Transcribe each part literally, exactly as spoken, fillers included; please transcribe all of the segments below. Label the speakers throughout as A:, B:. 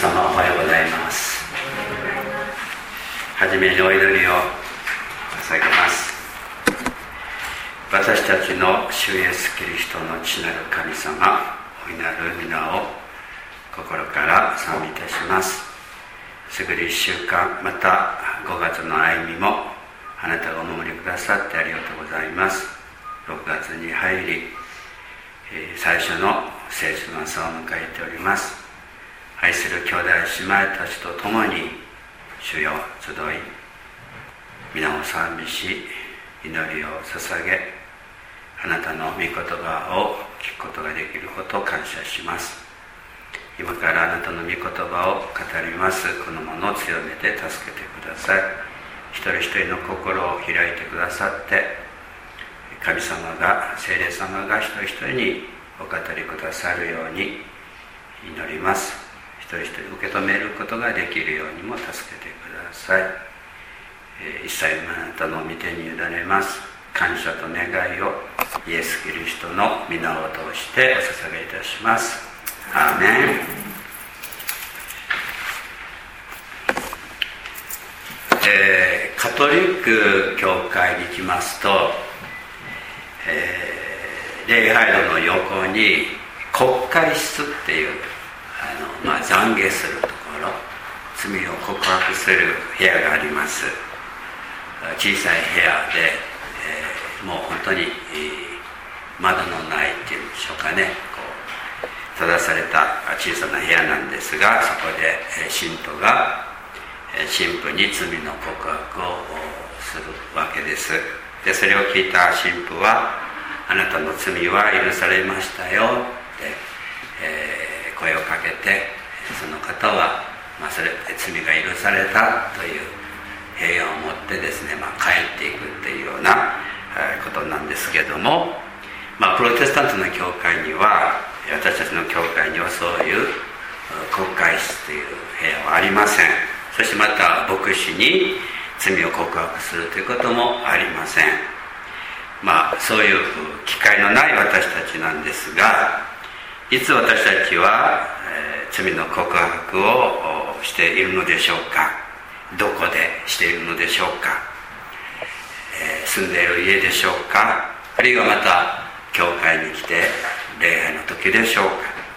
A: 様おはようございます。はじめにお祈りを捧げます。私たちの主イエスキリストの父なる神様、大いなる皆を心から賛美いたします。すぐるいっしゅうかん、またごがつの歩みもあなたがお守りくださってありがとうございます。ろくがつに入り、最初の聖書の朝を迎えております。愛する兄弟姉妹たちと共に主よ集い、皆を賛美し祈りを捧げ、あなたの御言葉を聞くことができることを感謝します。今からあなたの御言葉を語りますこのものを強めて助けてください。一人一人の心を開いてくださって、神様が、聖霊様が一人一人にお語りくださるように祈ります。一人一人受け止めることができるようにも助けてください。えー、一切あなたの御手に委ねます。感謝と願いをイエス・キリストの皆を通してお捧げいたします。アーメン。えー、カトリック教会に行きますと、えー、礼拝堂の横に告解室っていうあの、まあ、懺悔するところ、罪を告白する部屋があります。小さい部屋で、えー、もう本当に、えー、窓のないっていうんでしょうかね、こう閉ざされた小さな部屋なんですが、そこで、えー、信徒が、えー、神父に罪の告白をするわけです。でそれを聞いた神父は、あなたの罪は許されましたよって、えー声をかけて、その方は、まあ、それ罪が許されたという平安を持ってですね、まあ、帰っていくっていうようなことなんですけれども、まあ、プロテスタントの教会には、私たちの教会にはそういう告解室という部屋はありません。そしてまた牧師に罪を告白するということもありません。まあそういう機会のない私たちなんですが、いつ私たちは、えー、罪の告白をしているのでしょうか。どこでしているのでしょうか。えー、住んでいる家でしょうか。あるいはまた教会に来て礼拝の時でしょうか。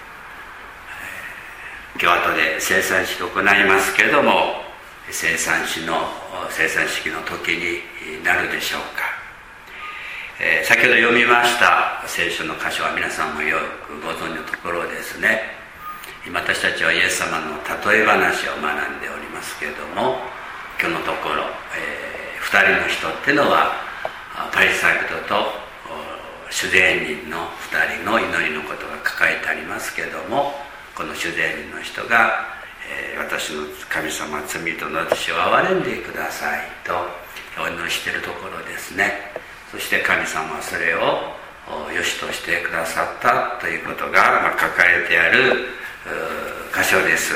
A: えー、今日後で聖餐式を行いますけれども、聖餐式の聖餐式の時になるでしょうか。えー、先ほど読みました聖書の箇所は皆さんもよくご存知のところですね。今私たちはイエス様の例え話を学んでおりますけれども、今日のところ、えー、ふたりの人っていうのはパリサイ人と主税人のふたりの祈りのことが書かれてありますけれども、この主税人の人が、えー、私の神様、罪人の私を憐れんでくださいとお祈りしているところですね。そして神様はそれを良しとしてくださったということが書かれてある箇所です。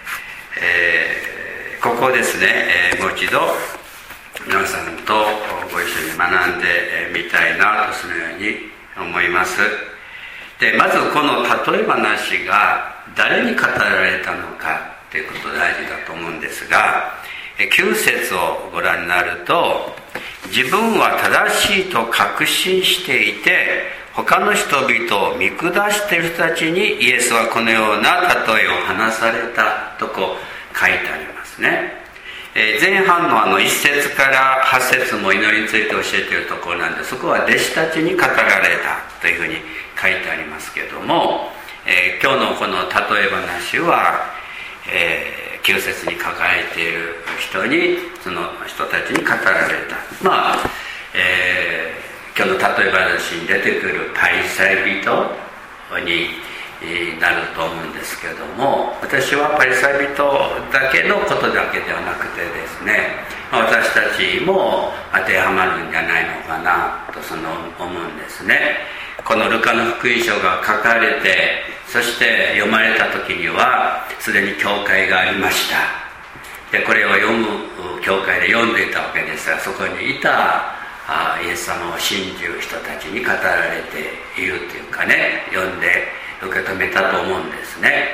A: えー、ここですね、えー、もう一度皆さんとご一緒に学んでみたいなとそのように思います。でまずこの例え話が誰に語られたのかということ大事だと思うんですが、きゅう節をご覧になると、自分は正しいと確信していて他の人々を見下している人たちにイエスはこのような例えを話されたとこう書いてありますね。えー、前半のあのいっ節からはち節も祈りについて教えているところなんで、そこは弟子たちに語られたというふうに書いてありますけれども、えー、今日のこの例え話は、えーきゅう節に書かれている人に、その人たちに語られた。まあ、えー、今日の例え話に出てくるパリサイ人になると思うんですけれども、私はパリサイ人だけのことだけではなくてですね、私たちも当てはまるんじゃないのかなとその思うんですね。このルカの福音書が書かれて、そして読まれた時にはすでに教会がありました。でこれを読む教会で読んでいたわけですが、そこにいたあイエス様を信じる人たちに語られているというかね、読んで受け止めたと思うんですね。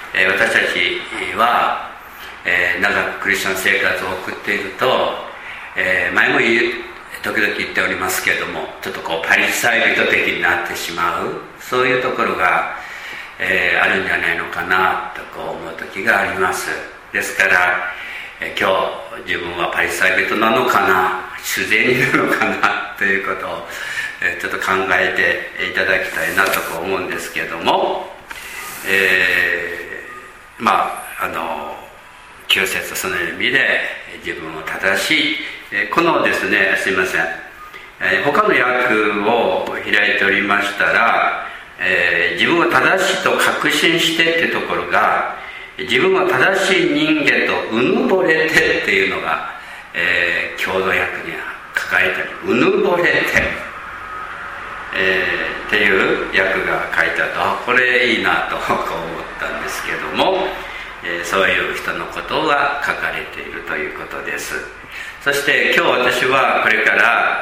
A: えー、私たちは、えー、長くクリスチャン生活を送っていると、えー、前も言う時々言っておりますけれども、ちょっとこうパリサイ人的になってしまう、そういうところが、えー、あるんじゃないのかなとこう思う時があります。ですから、えー、今日自分はパリサイ人なのかな、主税人なのかなということを、えー、ちょっと考えていただきたいなとこう思うんですけれども、えー、まああのきゅう節その意味で自分を正しい、えー、このですね、すいません、えー、他の訳を開いておりましたら、えー、自分を正しいと確信してっていうところが、自分は正しい人間とうぬぼれてっていうのが、えー、郷土訳には書かれてある。うぬぼれて、えー、っていう訳が書いてあると、これいいなとこう思ったんですけども、えー、そういう人のことが書かれているということです。そして今日私はこれから、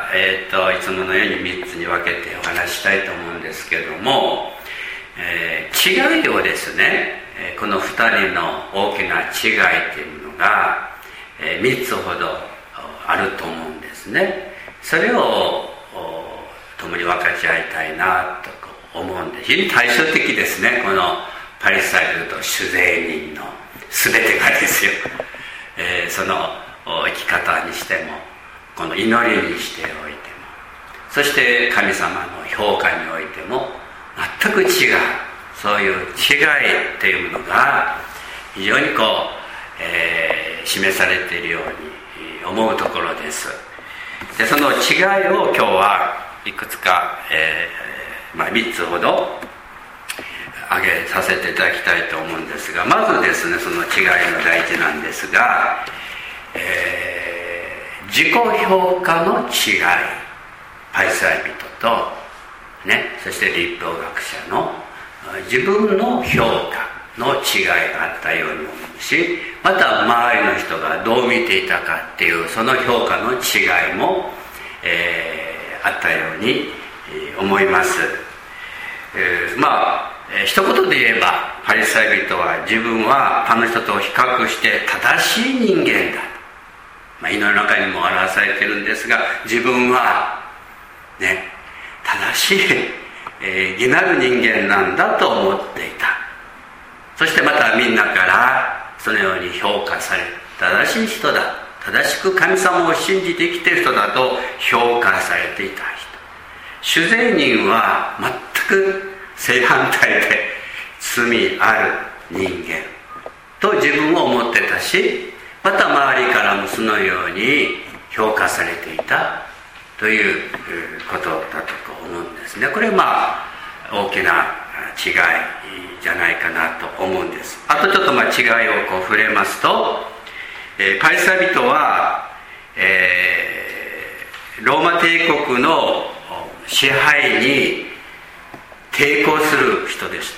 A: えー、といつものようにみっつに分けてお話したいと思うんですけども、えー、違いをですね、このふたりの大きな違いというのが、えー、みっつほどあると思うんですね。それを共に分かち合いたいなと思うんです。非常に対照的ですね、このパリサイ人と主税人の全てがですよ、えー、その生き方にしても、この祈りにしておいても、そして神様の評価においても全く違う、そういう違いっていうものが非常にこう、えー、示されているように思うところです。でその違いを今日はいくつか、えーまあ、みっつほど挙げさせていただきたいと思うんですが、まずですね、その違いの第一なんですが、えー、自己評価の違い、パリサイ人と、ね、そして律法学者の自分の評価の違いがあったように思うし、また周りの人がどう見ていたかっていうその評価の違いも、えー、あったように思います。えー、まあ一言で言えば、パリサイ人は自分は他の人と比較して正しい人間だ、まあ、祈りの中にも表されているんですが、自分はね、正しい、えー、義なる人間なんだと思っていた。そしてまたみんなからそのように評価され、正しい人だ、正しく神様を信じて生きている人だと評価されていた人。主税人は全く正反対で罪ある人間と自分を思ってたし、また周りからもそのように評価されていたということだと思うんですね。これはまあ大きな違いじゃないかなと思うんです。あとちょっとまあ違いをこう触れますと、えー、パリサイ人は、えー、ローマ帝国の支配に抵抗する人でした。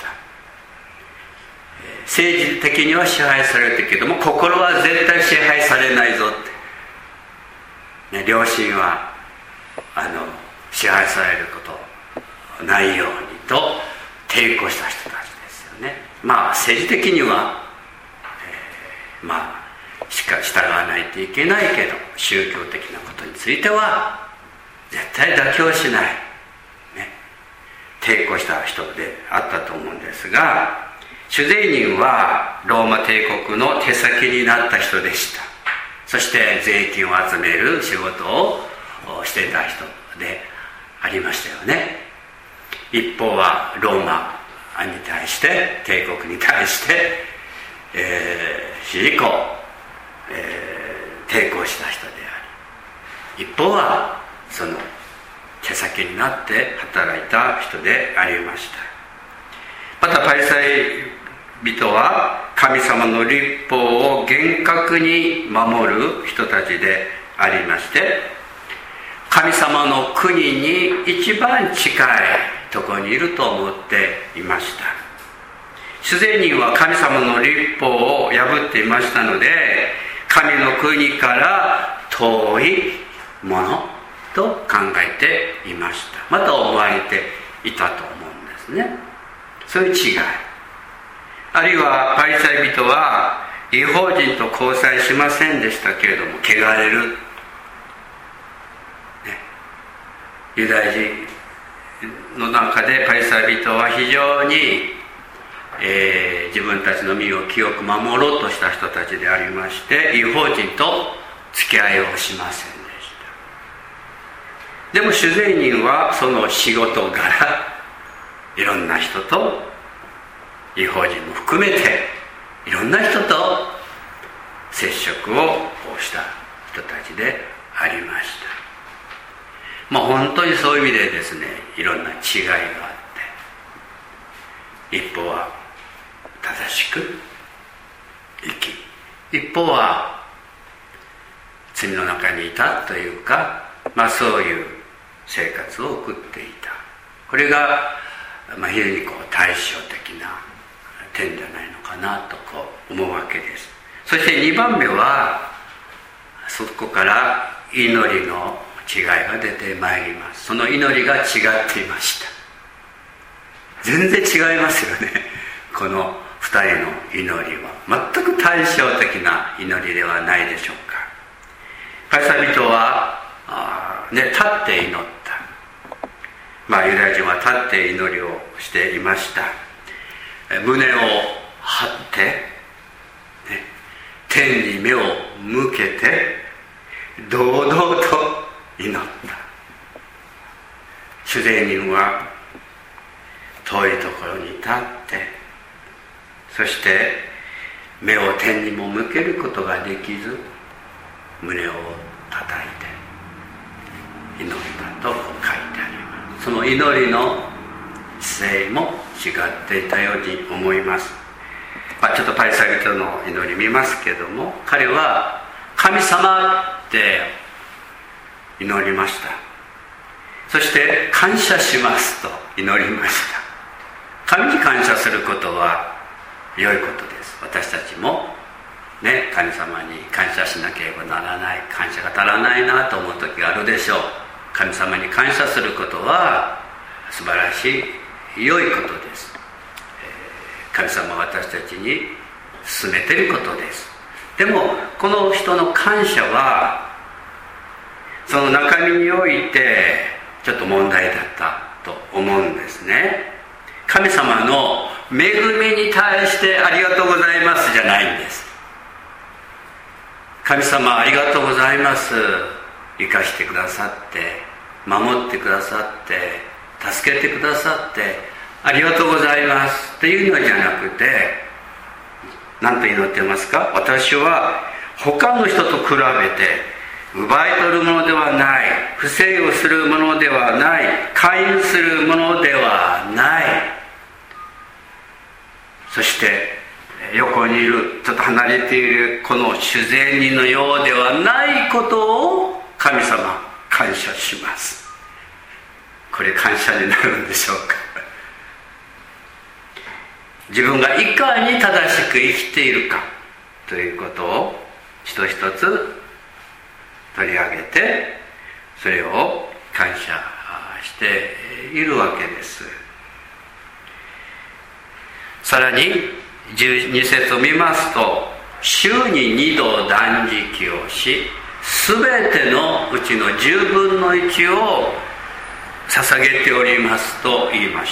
A: 政治的には支配されてるけども、心は絶対支配されないぞって、ね、良心はあの支配されることないようにと抵抗した人たちですよね。まあ政治的には、えー、まあしか従わないといけないけど、宗教的なことについては絶対妥協しない、ね、抵抗した人であったと思うんですが、主税人はローマ帝国の手先になった人でした。そして税金を集める仕事をしていた人でありましたよね。一方はローマに対して、帝国に対して、えー、非常にこう、えー、抵抗した人であり、一方はその手先になって働いた人でありました。またパリサイ人は神様の律法を厳格に守る人たちでありまして、神様の国に一番近いところにいると思っていました。主税人は神様の律法を破っていましたので、神の国から遠いものと考えていました。また思われていたと思うんですね。そういう違い。 あるいはパリサイ人は異邦人と交際しませんでしたけれども汚れる、ね、ユダヤ人の中でパリサイ人は非常に、えー、自分たちの身を清く守ろうとした人たちでありまして、異邦人と付き合いをしませんでした。でも主税人はその仕事柄いろんな人と、異邦人も含めていろんな人と接触をした人たちでありました。まあ本当にそういう意味でですね、いろんな違いがあって、一方は正しく生き、一方は罪の中にいたというか、まあそういう生活を送っていた。これが、まあ、非常にこう対照的な点じゃないのかなとこう思うわけです。そしてにばんめは、そこから祈りの違いが出てまいります。その祈りが違っていました。全然違いますよね。この二人の祈りは全く対照的な祈りではないでしょうか。パリサイ人はあ、ね、立って祈った。まあユダヤ人は立って祈りをしていました。胸を張って、ね、天に目を向けて堂々と祈った。主税人は遠いところに立って、そして目を天にも向けることができず、胸を叩いて祈ったと書いてあります。その祈りの姿勢も違っていたように思います。まあ、ちょっとパリサイ人の祈り見ますけども、彼は神様って祈りました。そして感謝しますと祈りました。神に感謝することは良いことです。私たちもね、神様に感謝しなければならない、感謝が足らないなと思う時があるでしょう。神様に感謝することは素晴らしい良いことです。神様は私たちに勧めていることです。でもこの人の感謝はその中身においてちょっと問題だったと思うんですね。神様の恵みに対してありがとうございますじゃないんです。神様ありがとうございます、生かしてくださって守ってくださって助けてくださってありがとうございますっていうのじゃなくて、何と祈ってますか？私は他の人と比べて奪い取るものではない、不正をするものではない、介入するものではない。そして横にいるちょっと離れているこの主税人のようではないことを神様感謝します。これ感謝になるんでしょうか？自分がいかに正しく生きているかということを一つ一つ取り上げて、それを感謝しているわけです。さらにじゅうに節を見ますと、週ににど断食をし、すべてのうちのじゅうぶんのいちを捧げておりますと言いました。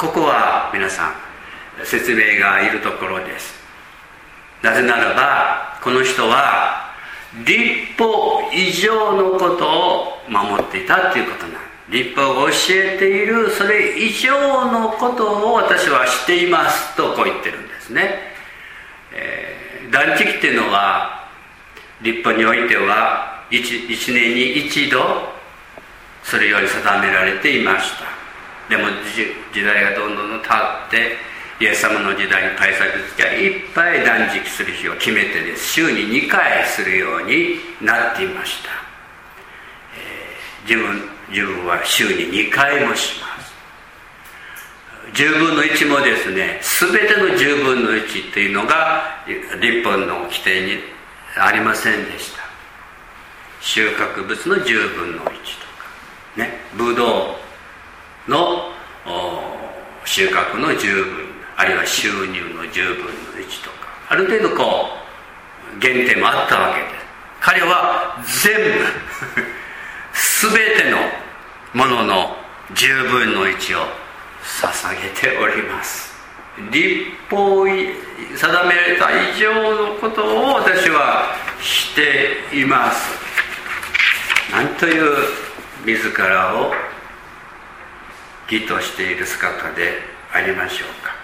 A: ここは皆さん説明がいるところです。なぜならばこの人は律法以上のことを守っていたということなんです。律法が教えているそれ以上のことを私はしていますとこう言ってるんですね。えー、断食っていうのは律法においては 1, 一年に一度それより定められていました。でも時代がどんどん経ってイエス様の時代にパリサイ人がいっぱい断食する日を決めてです、週ににかいするようになっていました。えー、自分自分は週ににかいもします。じゅうぶんのいちもですね、全てのじゅうぶんのいちというのが律法の規定にありませんでした。収穫物のじゅうぶんのいちとかね、ブドウの収穫のじゅうぶん、 あるいは収入のじゅうぶんのいちとか、ある程度こう限定もあったわけです。彼は全部全てのもののじゅうぶんのいちを捧げております。律法に定められた以上のことを私はしています。なんという自らを義としている姿でありましょうか。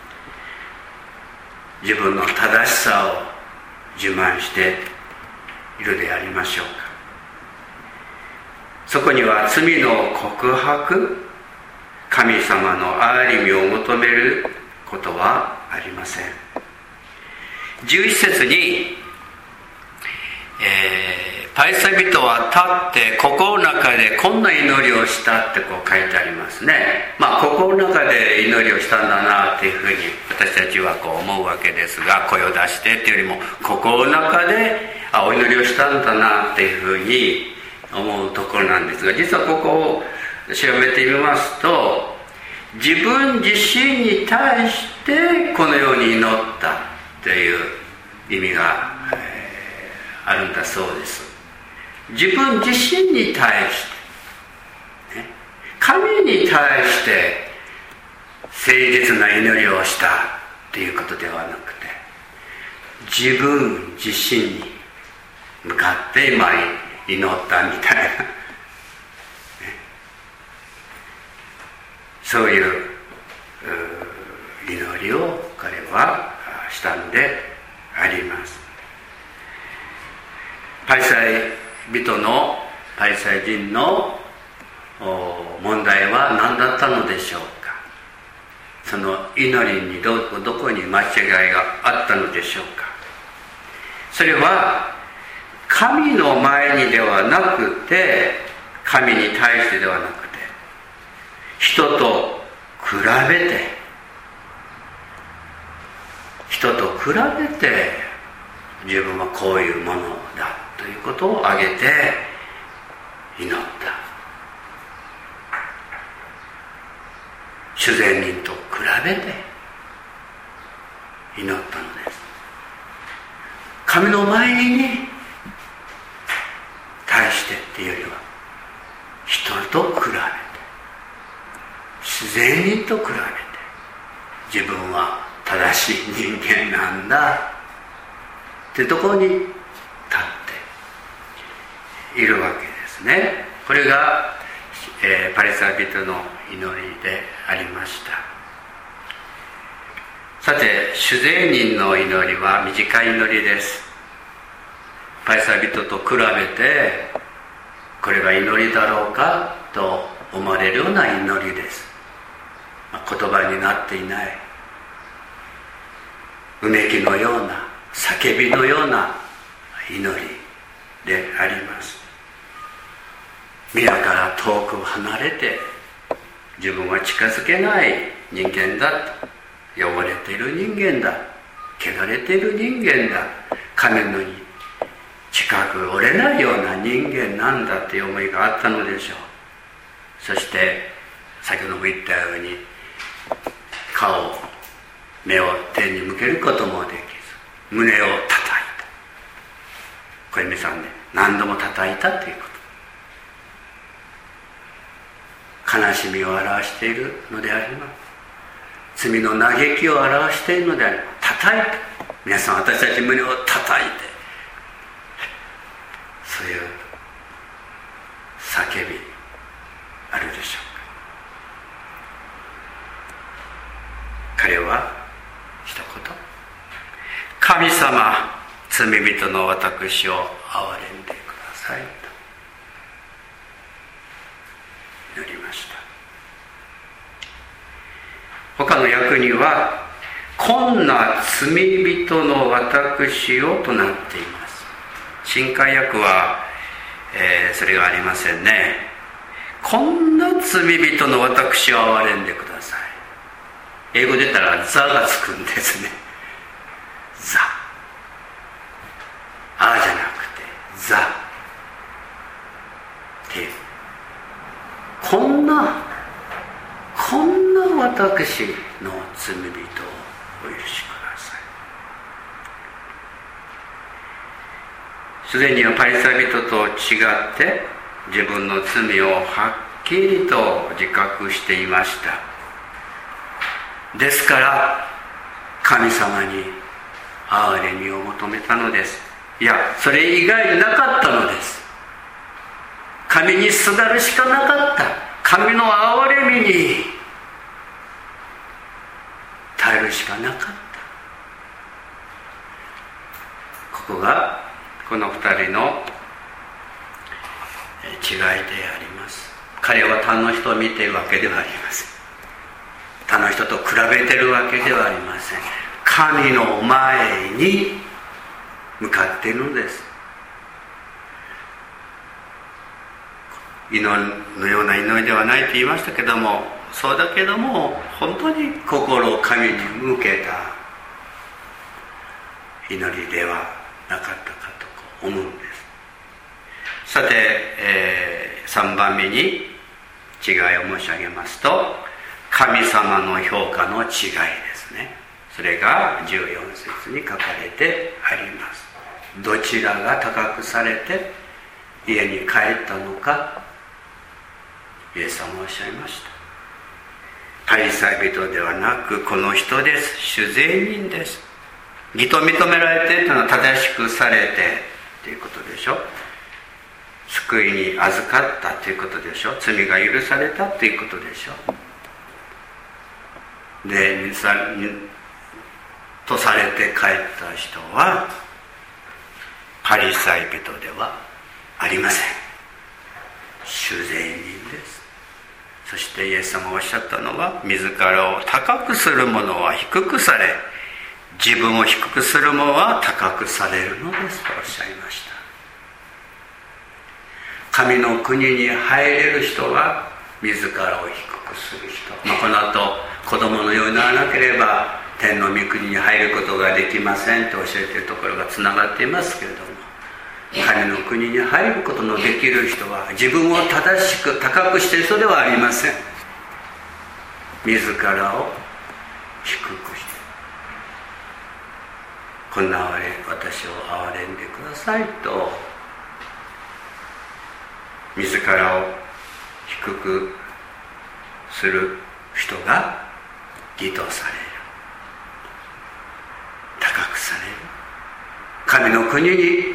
A: 自分の正しさを自慢しているでありましょうか。そこには罪の告白、神様の憐れみを求めることはありません。じゅういち節に、えー、パリサイ人は立って心の中でこんな祈りをしたってこう書いてありますね。まあ心の中で祈りをしたんだなっていうふうに私たちはこう思うわけですが、声を出してっていうよりも心の中であお祈りをしたんだなっていうふうに思うところなんですが、実はここを調べてみますと、自分自身に対してこのように祈ったという意味が、えー、あるんだそうです。自分自身に対して、ね、神に対して誠実な祈りをしたということではなくて、自分自身に向かって今祈ったみたいな、ね、そういう祈りを彼はしたんであります。パリサイ人のパリサイ人の問題は何だったのでしょうか。その祈りにどこどこに間違いがあったのでしょうか。それは神の前にではなくて、神に対してではなくて、人と比べて人と比べて自分はこういうものだということを挙げて祈った。主善人と比べて祈ったのです。神の前に対してっていうよりは、人と比べて、自然と比べて、自分は正しい人間なんだってところに立っているわけですね。これが、えー、パリサイ人の祈りでありました。さて、主税人の祈りは短い祈りです。パリサイ人と比べてこれが祈りだろうかと思われるような祈りです。言葉になっていない、うめきのような叫びのような祈りであります。宮から遠く離れて自分は近づけない人間だと、汚れている人間だ、汚れている人間だ、神のに近くおれないような人間なんだという思いがあったのでしょう。そして先ほども言ったように、顔、目を天に向けることもできず、胸を叩いた。これ皆さんね、何度も叩いたということ、悲しみを表しているのであります。罪の嘆きを表しているのであります。叩いた。皆さん、私たち胸を叩いて、そういう叫びあるでしょうか。彼は一言、神様、罪人の私を憐れんでくださいと祈りました。他の訳には、こんな罪人の私をとなっています。新海訳は、えー、それがありませんね。こんな罪人の私を憐れんでください。英語で言ったらザがつくんですね。ザ。あじゃなくてザっていう、こんなこんな私の罪人をすでにパリサイ人と違って自分の罪をはっきりと自覚していました。ですから神様に憐れみを求めたのです。いや、それ以外なかったのです。神にすがるしかなかった。神の憐れみに耐えるしかなかった。ここがこの二人の違いであります。彼は他の人を見ているわけではありません。他の人と比べているわけではありません。神の前に向かっているのです。祈りのような祈りではないと言いましたけども、そうだけども本当に心を神に向けた祈りではなかったかと思うんです。さて、えー、さんばんめに違いを申し上げますと、神様の評価の違いですね。それがじゅうよん節に書かれてあります。どちらが高くされて家に帰ったのか、イエス様おっしゃいました。パリサイ人ではなくこの人です。主税人です。義と認められてというのは正しくされてということでしょ。救いに預かったということでしょ。罪が許されたということでしょ。で、とされて帰った人はパリサイ人ではありません。主税人です。そしてイエス様がおっしゃったのは、自らを高くする者は低くされ、自分を低くする者は高くされるのですとおっしゃいました。神の国に入れる人は自らを低くする人、まあ、この後子供のようにならなければ天の御国に入ることができませんと教えているところがつながっていますけれども、神の国に入ることのできる人は自分を正しく高くしている人ではありません。自らを低くして、こんな哀れ私を憐れんでくださいと自らを低くする人が義とされる、高くされる、神の国に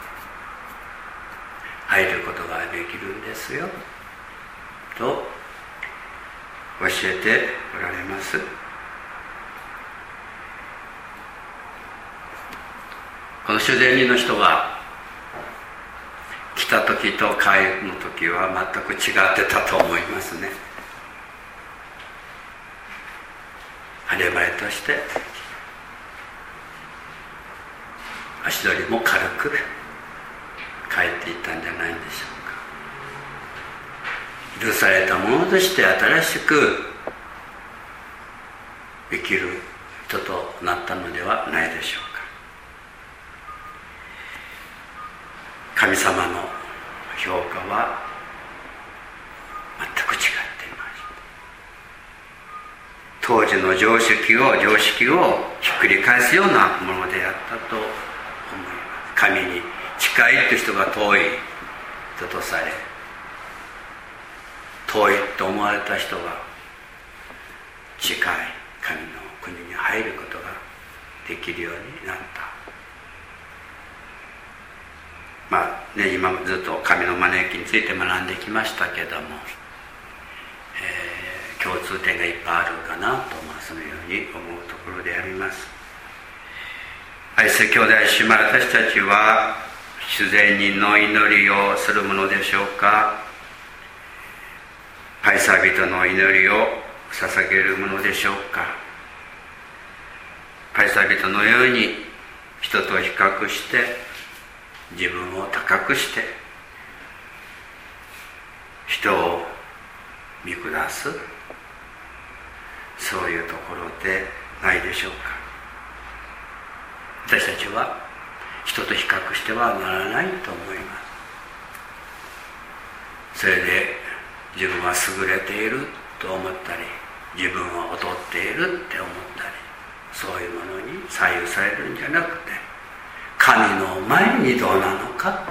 A: 入ることができるんですよと教えておられます。この主税人の人は来た時と帰る時は全く違ってたと思いますね。晴れ晴れとして足取りも軽く帰っていったんじゃないんでしょうか。許されたものとして新しく生きる人となったのではないでしょうか。神様の評価は全く違っていました。当時の常識を常識をひっくり返すようなものであったと思います。神に近いという人が遠い人とされ、遠いと思われた人が近い神の国に入ることができるようになった。まあね、今ずっと神の招きについて学んできましたけども、えー、共通点がいっぱいあるかなと、まあ、そのように思うところであります。愛する兄弟姉妹、私たちは主税人の祈りをするものでしょうか、パリサイ人の祈りを捧げるものでしょうか。パリサイ人のように人と比較して自分を高くして人を見下す、そういうところでないでしょうか。私たちは人と比較してはならないと思います。それで自分は優れていると思ったり、自分は劣っているって思ったり、そういうものに左右されるんじゃなくて、 神の前にどうなのか。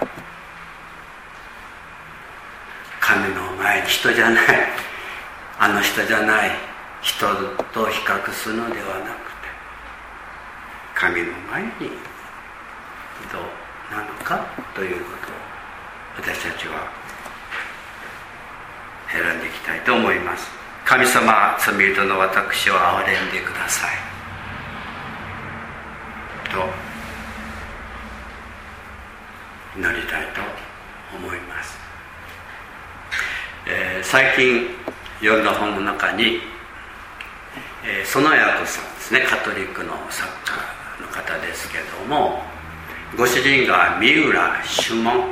A: 神の前に人じゃない、あの人じゃない人と比較するのではなくて、神の前にどうなのかということを私たちは選んでいきたいと思います。神様、罪人の私を憐れんでくださいと祈りたいと思います。えー、最近読んだ本の中に、えー、園谷さんですね、カトリックの作家の方ですけども、ご主人が三浦主門、ね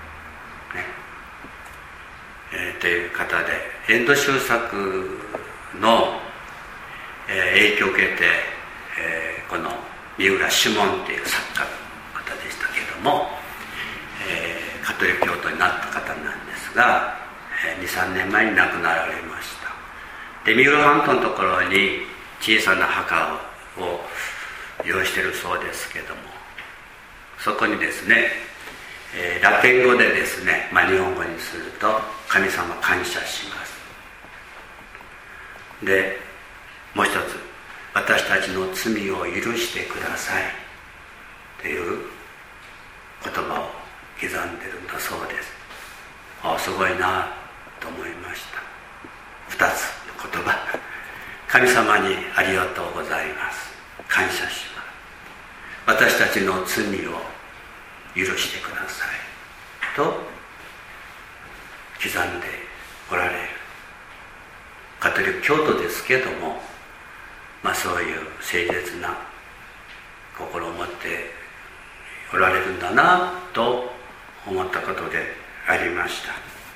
A: えー、という方で、遠藤周作の、えー、影響を受けて、えー、この三浦主門という作家の方でしたけども、えー、カトリック教徒になった方なんですが、にさんねんまえに亡くなられました。で、三浦半島のところに小さな墓を用意しているそうですけども、そこにですね、えー、ラテン語でですね、まあ、日本語にすると神様感謝します。で、もう一つ、私たちの罪を許してくださいという言葉を刻んでるんだそうです。ああ、すごいなと思いました。二つの言葉、神様にありがとうございます、感謝します、私たちの罪を許してくださいと刻んでおられる。カトリック教徒ですけども、まあ、そういう誠実な心を持っておられるんだなと思ったことでありました。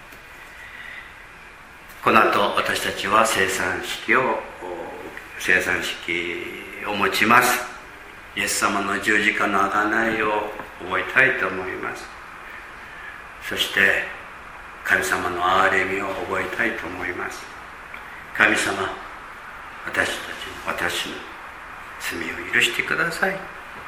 A: この後私たちは聖餐式を聖餐式を持ちます。イエス様の十字架の贖いを覚えたいと思います。そして神様の憐れみを覚えたいと思います。神様、私たちの私の罪を許してください。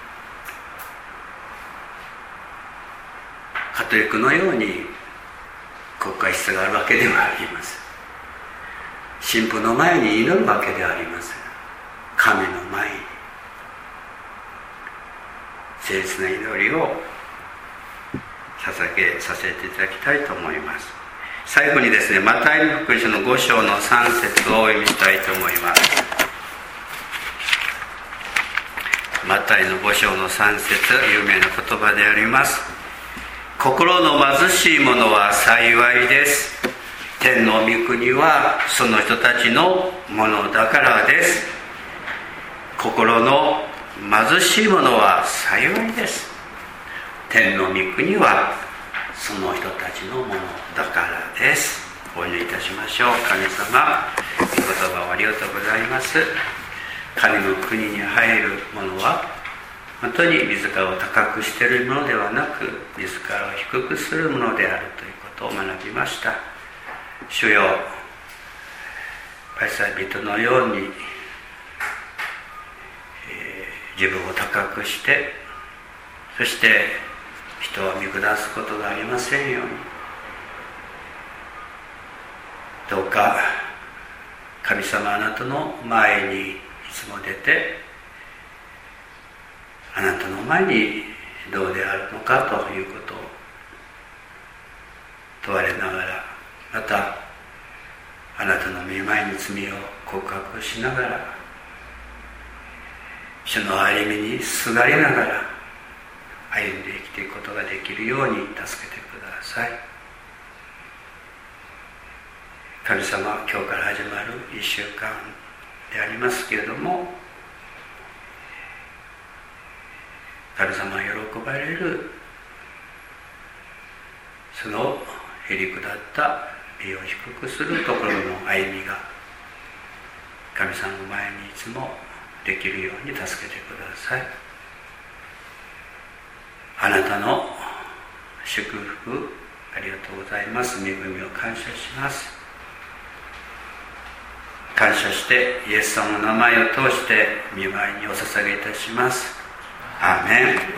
A: カトリックのように国家室があるわけではありません。神父の前に祈るわけではありません。神の前に誠実な祈りを捧げさせていただきたいと思います。最後にですね、マタイの福音書のご章のさん節をお読みしたいと思います。マタイのご章のさん節、有名な言葉であります。心の貧しい者は幸いです。天の御国はその人たちのものだからです。心の貧しい者は幸いです。天の御国はその人たちのものだからです。お祈りいたしましょう。神様、御言葉をありがとうございます。神の国に入る者は本当に自らを高くしているものではなく、自らを低くするものであるということを学びました。主よ、パリサイ人のように、えー、自分を高くして、そして人を見下すことがありませんように、どうか神様、あなたの前にいつも出て、あなたの前にどうであるのかということを問われながら、またあなたの御前に罪を告白しながら、主の歩みにすがりながら歩んで生きていくことができるように助けてください。神様、今日から始まるいっしゅうかんでありますけれども、神様が喜ばれるそのへりくだった身を低くするところの歩みが神様の前にいつもできるように助けてください。あなたの祝福ありがとうございます。恵みを感謝します。感謝してイエス様の名前を通して御前にお捧げいたします。アーメン。